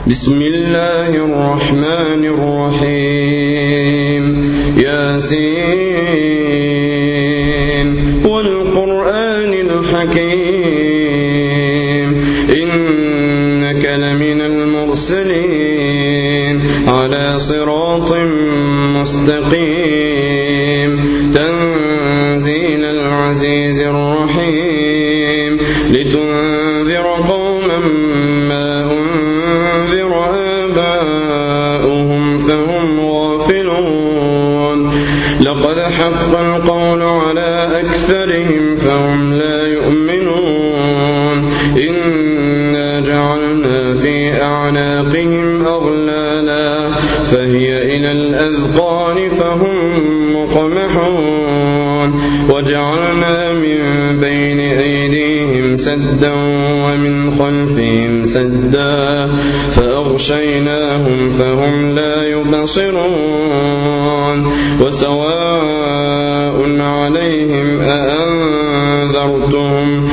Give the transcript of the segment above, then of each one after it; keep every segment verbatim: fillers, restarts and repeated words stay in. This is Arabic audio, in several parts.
بسم الله الرحمن الرحيم ياسين والقرآن الحكيم إنك لمن المرسلين على صراط مستقيم تنزيل العزيز الرحيم لتنذر قوما ما أنذر آباؤهم فهم غافلون لقد حق القول على أكثرهم فهم لا يؤمنون إنا جعلنا في أعناقهم أغلالا فهي إلى الأذقان فهم مقمحون وجعلنا من بين أيديهم سدا ومن خلفهم سدا فأغشيناهم فهم لا يبصرون وسواء عليهم أأنذرتهم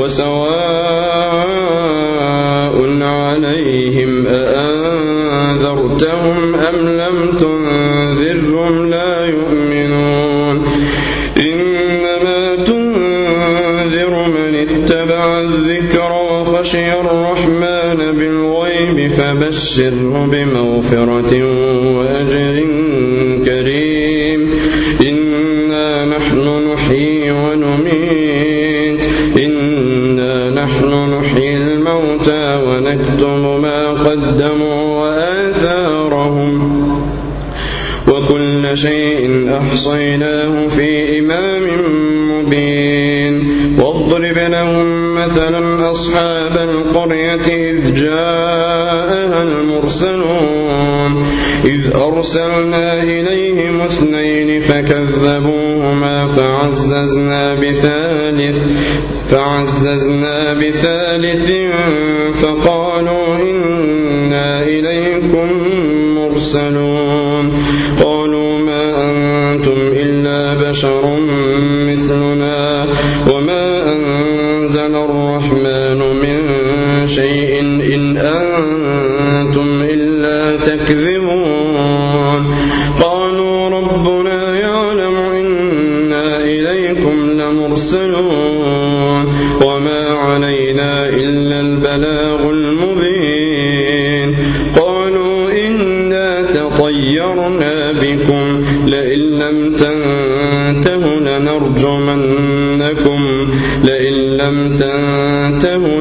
وسواء عليهم أأنذرتهم أم لم تنذرهم لا يؤمنون إنما تنذر من اتبع الذكر وخشي الرحمن بالغيب فبشره بمغفرة وأجر كريم إنا نحن نحيي ونميت إنا نحن نحيي الموتى ونكتب ما قدموا وآثارهم وكل شيء أحصيناه في إمام مبين واضرب لهم مثلا أصحاب القرية إذ جاءها المرسلون إذ أرسلنا إليهم اثنين فكذبوهما فعززنا بثالث فعززنا بثالث فقالوا إنا إليكم مرسلون قالوا ما أنتم إلا بشر مثلنا وما أنزل الرحمن من شيء إن أنتم إلا تكذبون قالوا ربنا يعلم إنا إليكم لمرسلون وما علينا إلا البلاغ المبين قالوا إنا تطيرنا بكم لئن لم تنتهوا لنرجمنكم لئن لم تنتهوا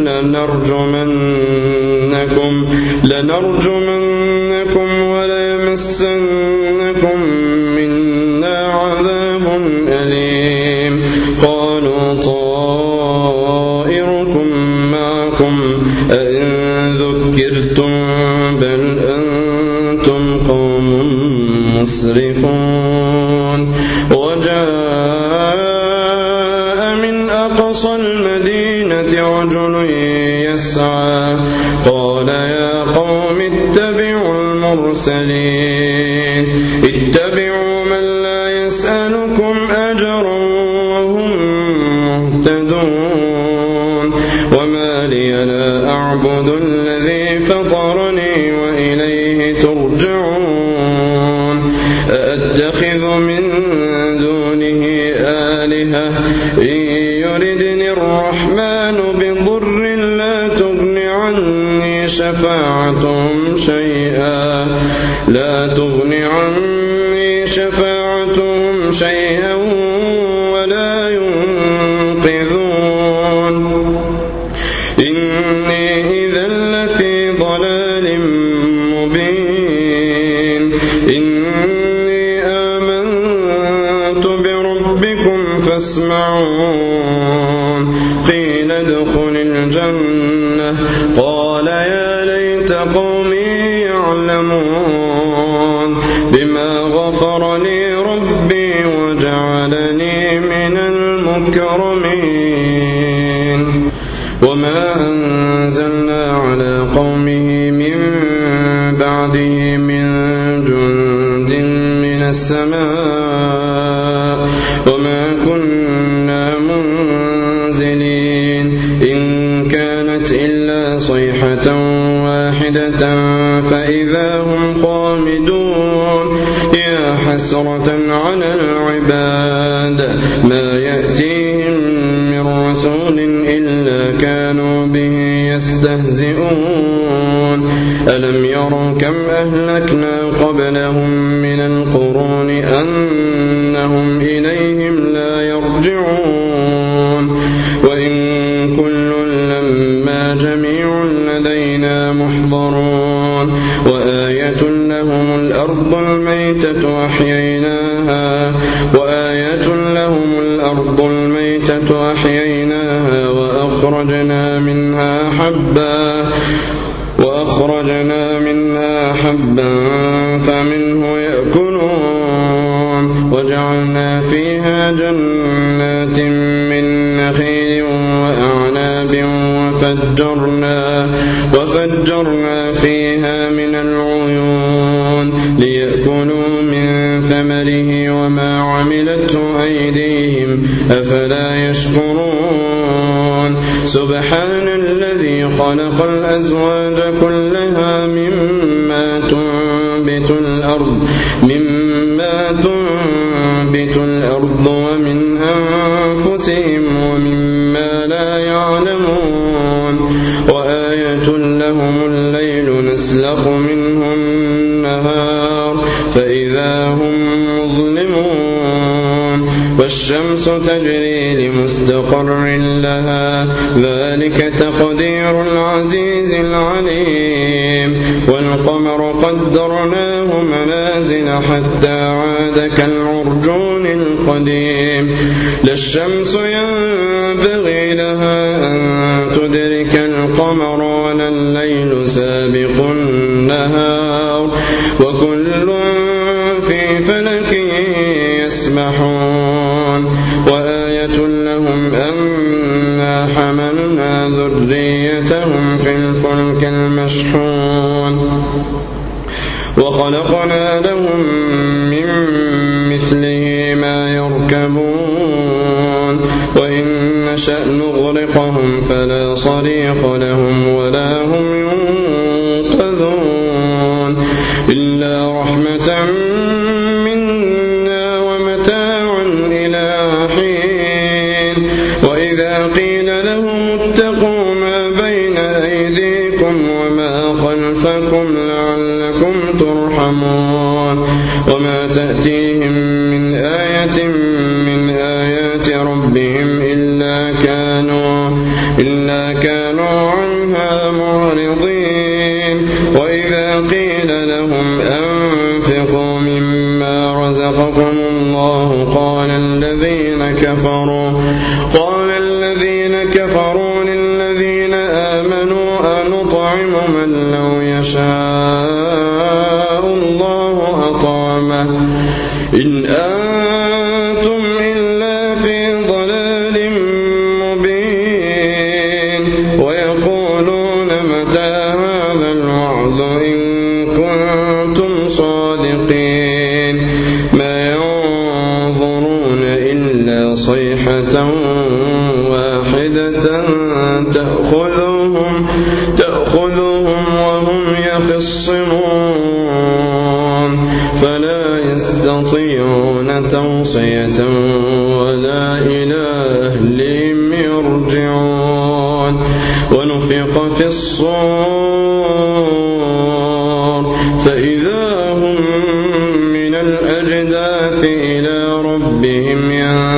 لنرجمنكم لنرجمنكم وليمسنكم منا عذاب أليم قالوا طائركم معكم أئن ذكرتم بل أنتم قوم مسرفون وجاء من أقصى المدينة رجل يسعى قال يا قوم اتبعوا المرسلين اتبعوا من لا يسألكم أجرا وهم مهتدون وما لي لا أعبد الذي فطرني وإليه ترجعون أأتخذ من دونه آلهة إن يردني الرحمن بضر لا تغن عني شفاعتهم شيئا لا تغن عني شفاعتهم شيئا ولا ينقذون إني إذا لفي ضلال مبين إني آمنت بربكم فاسمعون قيل ادخل الجنة قال يا ليت قومي يعلمون بما غفر لي ربي وجعلني من المكرمين وما أنزلنا على قومه من بعده من جند من السماء وما كنا منزلين إن كانت إلا صيحة واحدة واحدة فإذا هم خامدون يا حسرة على العباد ما يأتيهم من رسول إلا كانوا به يستهزئون ألم يروا كم أهلكنا قبلهم من القرون أنهم إليهم لا يرجعون وإن كل لما جميع لدينا محضرون وآية لهم الأرض الميتة أحييناها وآية لهم الأرض الميتة أحييناها وأخرجنا منها حبا وأخرجنا منها حبا فمنه يأكلون وجعلنا فيها جنات من نخيل وأعناب وفجرنا, وفجرنا فيها من العيون ليأكلوا من ثمره وما عملته أيديهم أفلا يشكرون سبحان الذي خلق الأزواج كلها مما تنبت الأرض مما تنبت الأرض ومن أنفسهم ومما لا يعلمون وآية لهم الليل نسلخ منه النهار فإذا هم مظلمون والشمس تجري لمستقر لها ذلك تقدير العزيز العليم والقمر قدرناه منازل حتى عاد كالعرجون القديم لا الشمس ينبغي لها أن تدرك القمر ولا الليل سابق النهار وكل في فلك يسبحون وآية لهم أنا حملنا ذريتهم في الفلك المشحون وخلقنا لهم من مثله ما يركبون وإن نشأ نغرقهم فلا صريخ لهم ولا هم ينقذون إلا رحمة منا ومتاعا إلى حين وإذا قيل لهم اتقوا ما بين أيديكم وما خلفكم لعلكم ترحمون وما تأتيهم من آية من آيات ربهم إلا كانوا إلا كانوا عنها معرضين وإذا قيل لهم أنفقوا مما رزقكم الله قال الذين كفروا قال الذين كفروا للذين آمنوا أنطعم من لو يشاء الله أطعمه إن أنتم إلا في ضلال مبين ويقولون متى هذا الوعد إن كنتم صادقين ما ينظرون إلا صيحة واحدة تأخذهم تأخذهم وهم يخصمون فلا يستطيعون توصية ولا إلى أهلهم يرجعون ونفخ في الصور فإذا هم من الأجداث إلى ربهم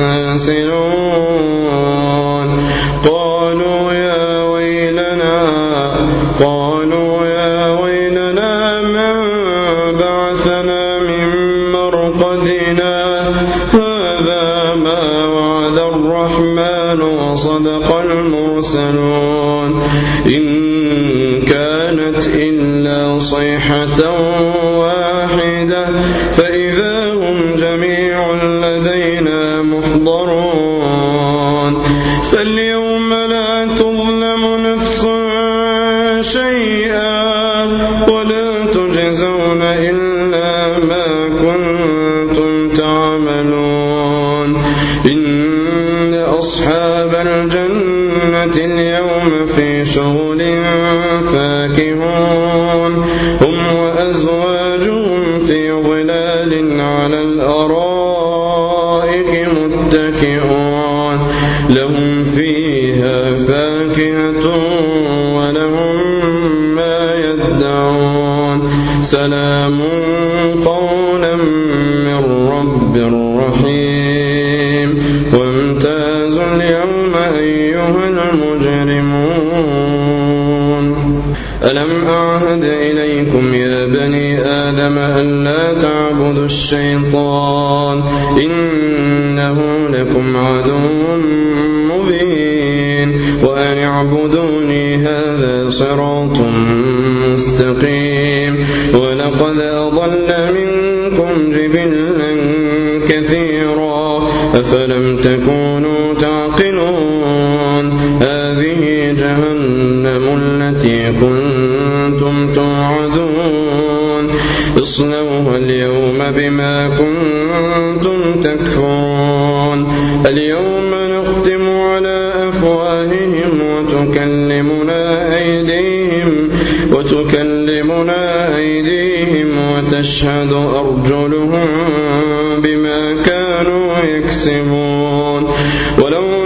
ينسلون قالوا يا ويلنا قالوا يا ويلنا من بعثنا من مرقدنا هذا ما وعد الرحمن وصدق المرسلون إن كانت إلا صيحة واحدة فإذا هم جميع لدينا محضرون فاليوم لا تظلم نفس شيئا ولا تجزون إلا ما كنتم تعملون إن أصحاب الجنة اليوم في شغل فاكهون وأزواجهم في ظلال على الأرائك متكئون لهم فيها فاكهة ولهم ما يدعون سلام قولا من رب رحيم وامتازوا اليوم أيها المجرمون ألم أعهد إليكم يا بني آدم ألا تعبدوا الشيطان إنه لكم عدو مبين وأن اعبدوني هذا صراط مستقيم ولقد أضل منكم جبلا كثيرا أفلم تكونوا تعقلون هذه جهنم التي كنتم توعدون اصلوها اليوم بما كنتم تكفرون اليوم نختم على أفواههم وتكلمنا أيديهم وتكلمنا أيديهم وتشهد أرجلهم بما كانوا يكسبون ولو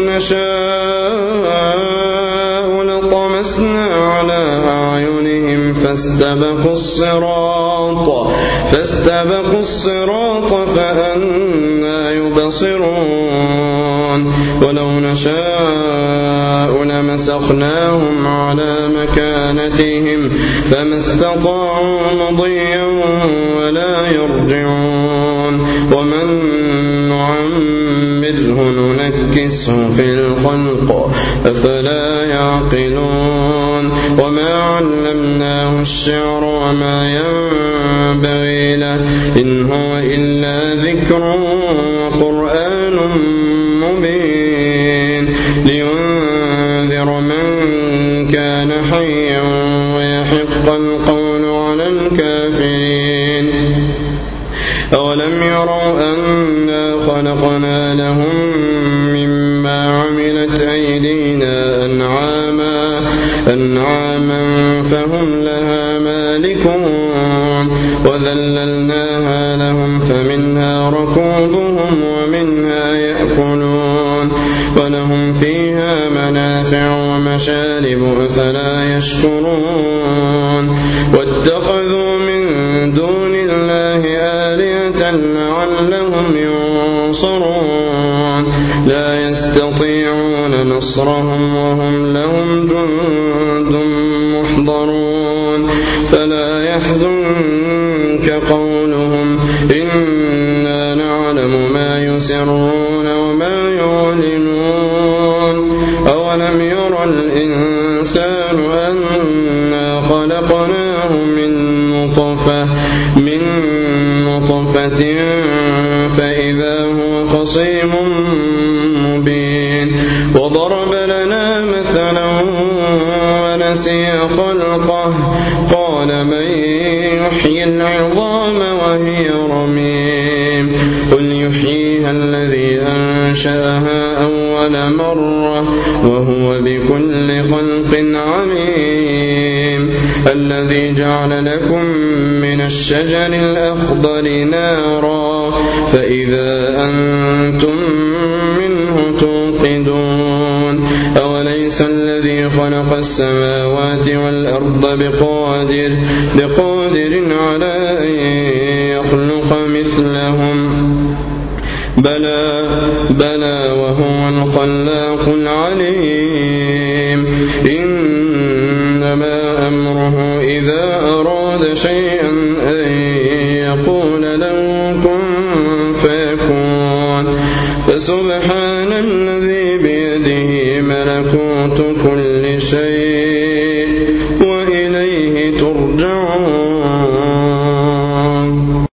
نشاء لطمسنا على أعينهم فاستبقوا الصراط فاستبقوا الصراط فأنى يبصرون ولو نشاء لمسخناهم على مكانتهم فما استطاعوا مضيا ولا يرجعون ومن نعمره ننكسه في الخلق أفلا يعقلون وما علمناه الشعر وما ينبغي له إن هو إلا ذكر وقرآن مبين لينذر من كان حيا ويحق القول على الكافرين أولم يروا أنا خلقنا لهم مما عملت أيدينا أنعاما أنعاما فهم لها مالكون وذللناها لهم فمنها ركوبهم ومنها يأكلون ولهم فيها منافع ومشارب أفلا يشكرون واتخذوا من دون الله آلهة لعلهم ينصرون لا يستطيعون نصرهم وهم لهم جند محضرون فلا يحزنك قولهم إنا نعلم ما يسرون وما يعلنون أولم يرى الإنسان أنا خلقناه من نطفة من نطفة فإذا هو خصيم مبين وضرب لنا مثلا ونسي خلقه قال من يحيي العظام وهي رميم قل يحييها الذي أنشأها أول مرة وهو بكل خلق عليم الذي جعل لكم من الشجر الأخضر نارا فإذا أنتم منه توقدون أوليس الذي خلق السماوات والأرض بقادر بقادر على أن يخلق مثلهم بلى بلى وهو الخلاق العليم إنما أمره إذا أراد شيئا أن يقول له كن فيكون فسبحان الذي بيده ملكوت كل شيء